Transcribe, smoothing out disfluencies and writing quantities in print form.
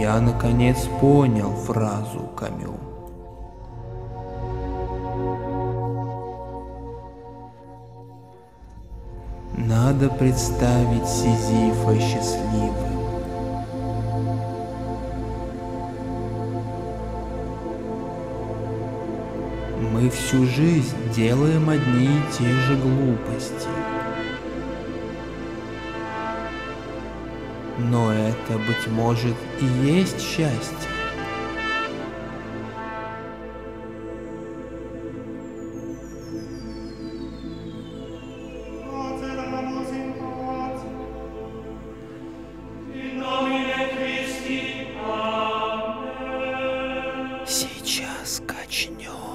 я наконец понял фразу Камю. Надо представить Сизифа счастливым. Мы всю жизнь делаем одни и те же глупости. Но это, быть может, и есть счастье. Сейчас качнем.